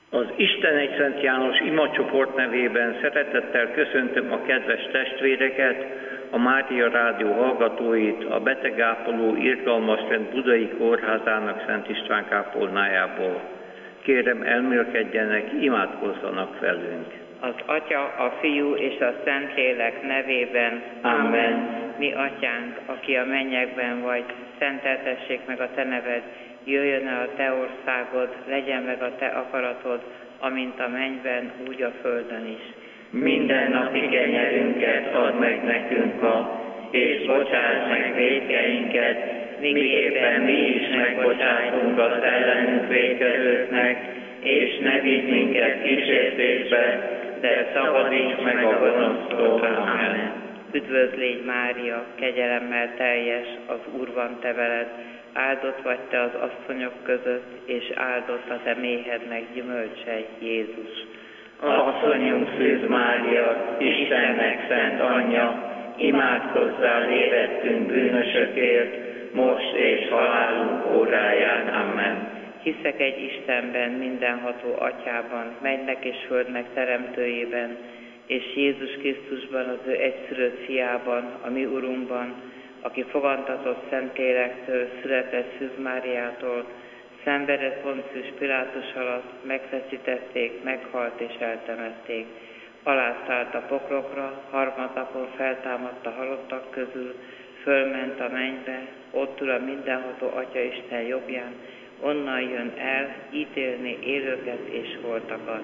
Az Isten egy Szent János imacsoport nevében szeretettel köszöntöm a kedves testvéreket, a Mária Rádió hallgatóit, a betegápoló Irgalmas Rend Budai Kórházának Szent István kápolnájából. Kérem, elmélkedjenek, imádkozzanak velünk. Az Atya, a Fiú és a Szentlélek nevében. Amen. Mi Atyánk, aki a mennyekben vagy, szenteltessék meg a Te neved, jöjjön el a Te országod, legyen meg a Te akaratod, amint a mennyben, úgy a földön is. Minden napi kenyerünket add meg nekünk ma, és bocsáss meg vétkeinket, miképpen mi is megbocsátunk az ellenünk vétkezőknek, és ne vigy minket kísértésbe, de szabadíts meg a gonosztól. Amen. Üdvözl légy Mária, kegyelemmel teljes, az Úr van te veled, áldott vagy te az asszonyok között, és áldott a te méhednek gyümölcse, Jézus. Asszonyunk Szűz Mária, Istennek szent anyja, imádkozzál érettünk bűnösökért, most és halálunk óráján. Amen. Hiszek egy Istenben, mindenható Atyában, mennynek és földnek teremtőjében, és Jézus Krisztusban, az ő egyszülött fiában, a mi Urunkban, aki fogantatott Szentlélektől, született Szűz Máriától, szenvedett Poncius Pilátus alatt, megfeszítették, meghalt és eltemették. Aláztált a poklokra, harmadnapon feltámadt a halottak közül, fölment a mennybe, ott ül a mindenható Atya Isten jobbján, onnan jön el ítélni élőket és holtakat.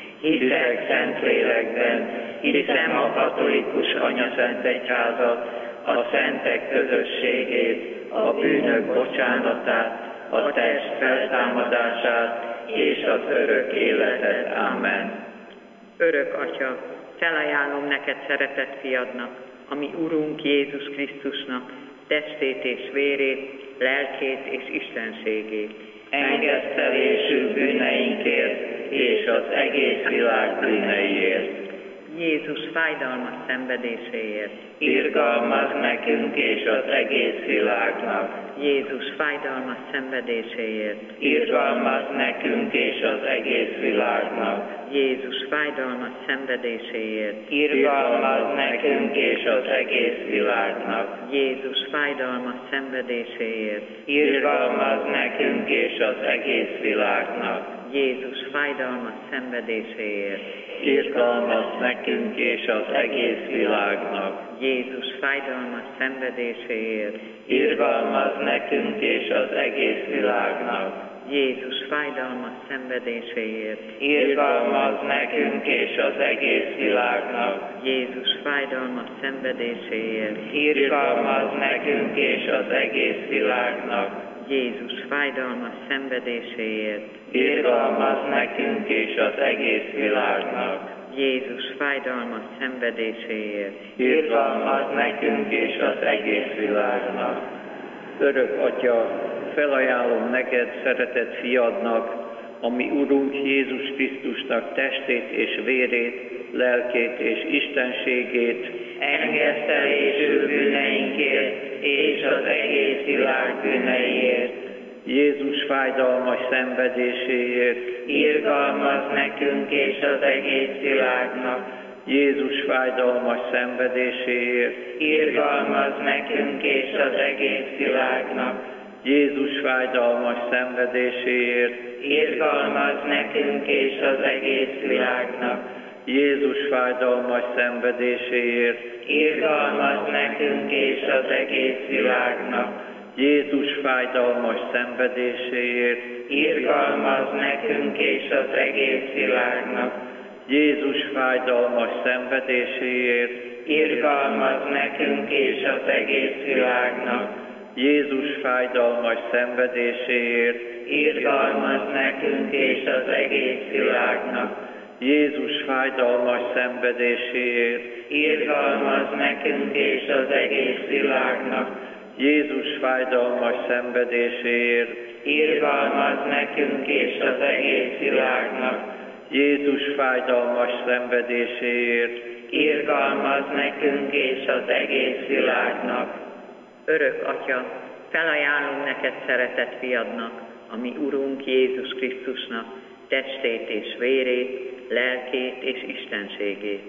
Hiszek Szentlélekben, hiszem a katolikus Anyaszent Egyházat, a szentek közösségét, a bűnök bocsánatát, a test feltámadását és az örök életet. Amen. Örök Atya, felajánlom neked szeretett fiadnak, ami Urunk Jézus Krisztusnak, testét és vérét, lelkét és istenségét. Engesztelésű bűneinkért és az egész világ bűneiért. Jézus fájdalmas szenvedéséért. Irgalmaz nekünk és az egész világnak. Jézus fájdalmas szenvedéséért. Irgalmaz nekünk és az egész világnak. Jézus fájdalmas szenvedéséért. Irgalmaz nekünk és az egész világnak. Jézus fájdalmas szenvedéséért. Irgalmaz nekünk és az egész világnak. Jézus fájdalmas szenvedéséért. Irgalmaz nekünk és az egész világnak. Jézus fájdalmas szenvedéséért. Irgalmaz nekünk és az egész világnak. Jézus fájdalmas szenvedéséért. Irgalmaz nekünk és az egész világnak. Jézus fájdalmas szenvedéséért. Irgalmaz nekünk és az egész világnak. Jézus fájdalmas szenvedéséért. Irgalmaz nekünk és az egész világnak. Jézus fájdalmas szenvedéséért. Irgalmaz nekünk és az egész világnak. Örök Atya, felajánlom neked szeretett fiadnak, ami Urunk Jézus Krisztusnak testét és vérét, lelkét és istenségét, engesztelésű bűneinkért és az egész világ bűneiért. Jézus fájdalmas szenvedéséért, irgalmaz nekünk és az egész világnak. Jézus fájdalmas szenvedéséért, irgalmaz nekünk és az egész világnak. Jézus fájdalmas szenvedéséért, irgalmaz nekünk és az egész világnak. Jézus fájdalmas szenvedéséért, irgalmaz nekünk és az egész világnak. Jézus fájdalmas szenvedéséért, irgalmaz nekünk és az egész világnak. Jézus fájdalmas szenvedéséért, irgalmaz nekünk és az egész világnak. Jézus fájdalmas szenvedéséért, irgalmaz nekünk és az egész világnak. Jézus fájdalmas szenvedéséért, irgalmaz nekünk és az egész világnak. Jézus fájdalmas szenvedéséért, irgalmaz nekünk és az egész világnak. Jézus fájdalmas szenvedéséért, irgalmaz nekünk és az egész világnak. Örök Atya, felajánlom neked szeretett fiadnak, ami Urunk Jézus Krisztusnak, testét és vérét, lelkét és istenségét.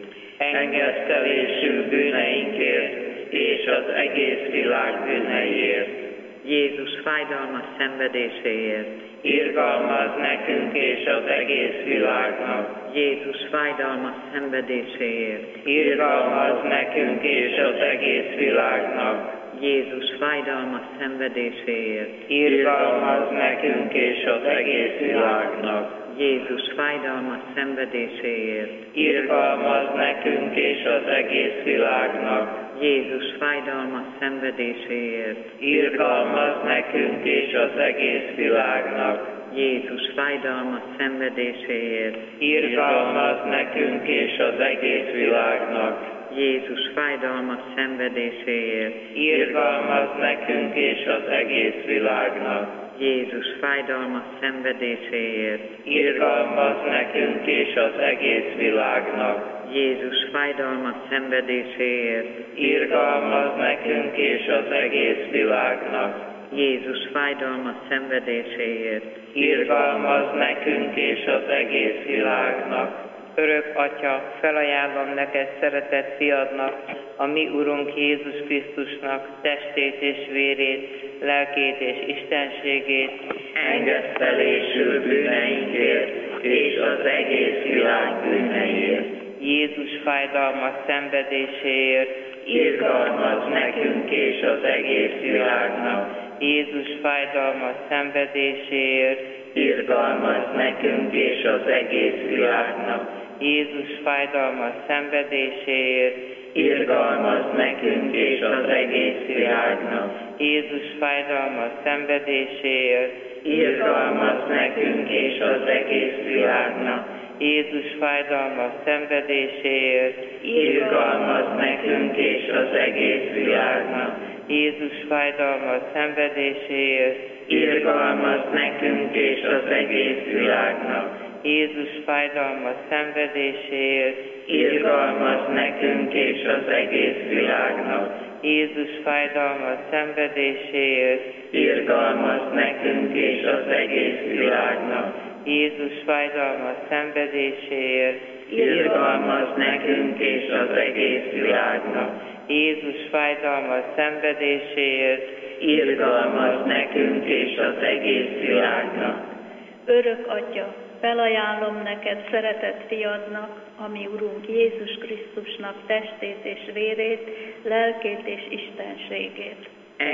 Engesztelésű bűneinkért és az egész világ bűneiért. Jézus fájdalmas szenvedéséért. Irgalmaz nekünk és az egész világnak. Jézus fájdalmas szenvedéséért. Irgalmaz nekünk és az egész világnak. Jézus fájdalmas szenvedéséért. Irgalmaz nekünk és az egész világnak. Jézus fájdalmas szenvedéséért. Irgalmaz nekünk és az egész világnak. Jézus fájdalmas szenvedéséért. Irgalmaz nekünk és az egész világnak. Jézus fájdalmas szenvedéséért. Irgalmaz nekünk és az egész világnak. Jézus fájdalmas szenvedéséért. Irgalmaz nekünk és az egész világnak. Jézus fájdalmas szenvedéséért. Irgalmaz nekünk és az egész világnak. Jézus fájdalmas szenvedéséért. Irgalmaz nekünk és az egész világnak. Jézus fájdalmas szenvedéséért. Irgalmaz nekünk és az egész világnak. Örök Atya, felajánlom neked szeretett fiadnak, a mi Urunk Jézus Krisztusnak testét és vérét, lelkét és istenségét, Engesztelésű bűneinkért és az egész világ bűneiért. Jézus fájdalmas szenvedéséért, Irgalmaz nekünk és az egész világnak. Jézus fájdalmas szenvedéséért, Irgalmaz nekünk és az egész világnak. Jézus fájdalmas szenvedéséért, Irgalmaz nekünk és az egész világnak. Jézus fájdalmas szenvedéséért, Irgalmaz nekünk és az egész világnak. Jézus fájdalmas szenvedéséért, Irgalmaz nekünk és az egész világnak. Jézus fájdalmas szenvedéséért, Irgalmaz nekünk és az egész világnak. Jézus fájdalmas szenvedéséért, Irgalmaz nekünk és az egész világnak. Jézus fájdalmas szenvedéséért, Irgalmaz nekünk és az egész világnak. Jézus fájdalmas szenvedéséért, Irgalmaz nekünk és az egész világnak. Jézus fájdalmas szenvedéséért, Irgalmaz nekünk és az egész világnak. Örök Atya, felajánlom neked szeretett fiadnak, a mi Urunk Jézus Krisztusnak testét és vérét, lelkét és istenségét.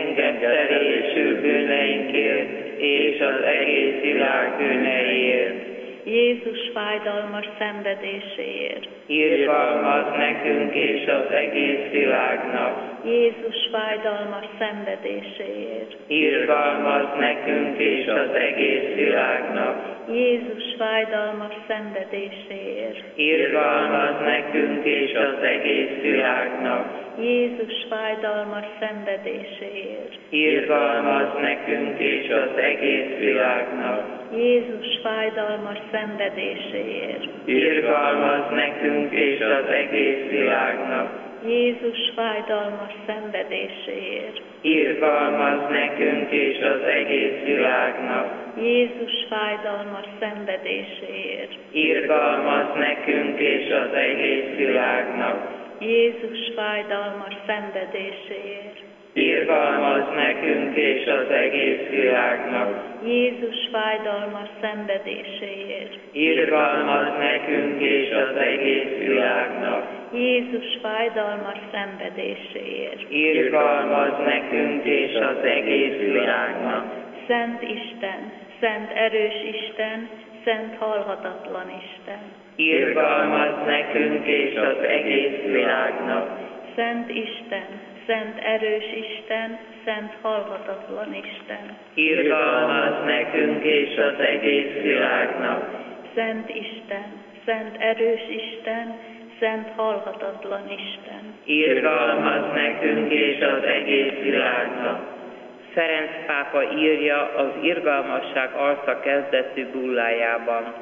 Engesztelésű bűneinkért és az egész világ bűneiért. Jézus fájdalmas szenvedéséért. Irgalmaz nekünk és az egész világnak. Jézus fájdalmas szenvedéséért. Irgalmaz nekünk és az egész világnak. Jézus fájdalmas szenvedéséért. Irgalmaz nekünk és az egész világnak. Jézus fájdalmas szenvedéséért. Irgalmaz nekünk és az egész világnak. Jézus fájdalmas szenvedéséért. Irgalmaz nekünk és az egész világnak. Jézus fájdalmas szenvedéséért. Irgalmaz nekünk és az egész világnak. Jézus fájdalmas szenvedéséért. Irgalmaz nekünk és az egész világnak. Jézus fájdalmas szenvedéséért. Irgalmaz nekünk és az egész világnak. Jézus fájdalmas szenvedéséért. Irgalmaz nekünk és az egész világnak. Jézus fájdalmas szenvedéséért. Irgalmaz nekünk és az egész világnak. Szent Isten, szent erős Isten, szent halhatatlan Isten. Irgalmaz nekünk és az egész világnak. Szent Isten, szent erős Isten, szent halhatatlan Isten. Irgalmaz nekünk és az egész világnak. Szent Isten, szent erős Isten, szent halhatatlan Isten. Irgalmaz nekünk és az egész világnak. Ferenc pápa írja az irgalmasság arca kezdetű bullájában.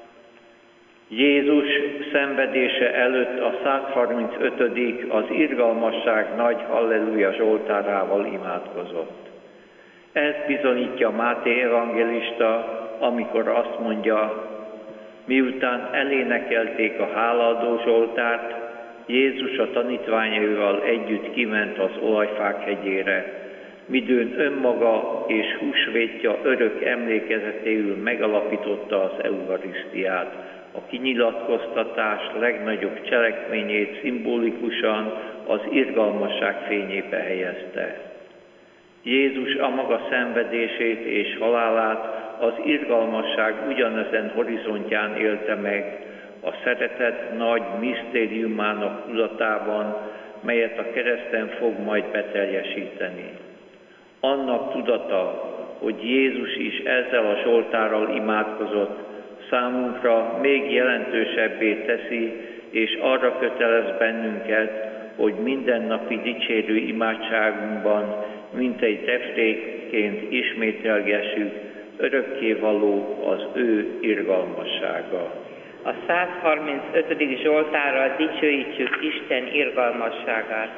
Jézus szenvedése előtt a 135. az irgalmasság nagy halleluja zsoltárával imádkozott. Ez bizonyítja Máté evangélista, amikor azt mondja, Miután elénekelték a hálaadó Zsoltárt, Jézus a tanítványaival együtt kiment az Olajfák hegyére, midőn önmaga és húsvétja örök emlékezetéül megalapította az eukarisztiát, a kinyilatkoztatás legnagyobb cselekményét szimbolikusan az irgalmasság fényébe helyezte. Jézus a maga szenvedését és halálát az irgalmasság ugyanezen horizontján élte meg, a szeretet nagy misztériumának tudatában, melyet a kereszten fog majd beteljesíteni. Annak tudata, hogy Jézus is ezzel a Zsoltárral imádkozott, számunkra még jelentősebbé teszi, és arra kötelez bennünket, hogy mindennapi dicsérő imádságunkban mintegy testékként ismételgessük, örökkévaló az ő irgalmassága. A 135. Zsoltárral dicsőítsük Isten irgalmasságát.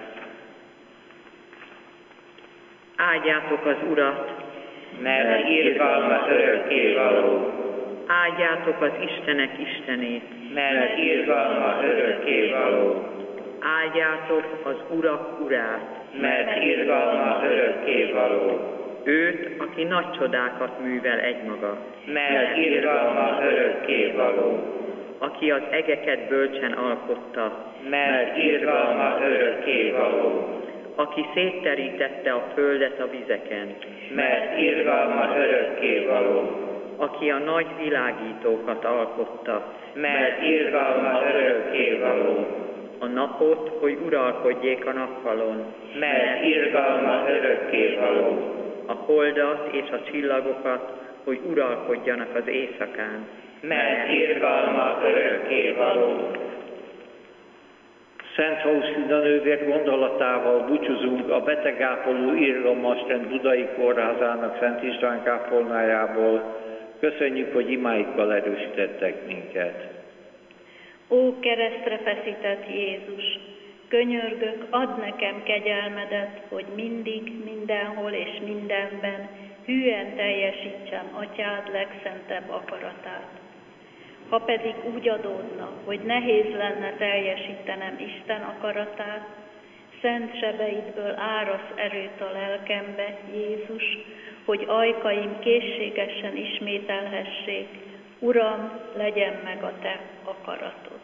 Áldjátok az Urat, Mert irgalma örökkévaló, áldjátok az Istenek Istenét, mert irgalma örökkévaló, áldjátok az Urak Urát, mert irgalma örökkévaló, őt, aki nagy csodákat művel egymaga, mert irgalma örökkévaló, aki az egeket bölcsen alkotta, mert irgalma örökkévaló, aki szétterítette a földet a vizeken, mert irgalma örökkévaló, aki a nagy világítókat alkotta, mert irgalma örökkévaló, a napot, hogy uralkodjék a nappalon, mert irgalma örökkévaló, a holdat és a csillagokat, hogy uralkodjanak az éjszakán, mert irgalma örökkévaló. Szent Faustina nővér gondolatával búcsúzunk a betegápoló irgalmasrend Budai Kórházának Szent István kápolnájából. Köszönjük, hogy imáikkal erősítettek minket. Ó keresztre feszített Jézus, könyörgök, add nekem kegyelmedet, hogy mindig, mindenhol és mindenben hűen teljesítsem Atyád legszentebb akaratát. Ha pedig úgy adódna, hogy nehéz lenne teljesítenem Isten akaratát, szent sebeidből árasz erőt a lelkembe, Jézus, hogy ajkaim készségesen ismételhessék, Uram, legyen meg a Te akaratod.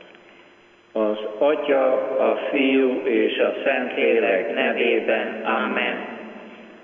Az Atya, a Fiú és a Szentlélek nevében. Amen.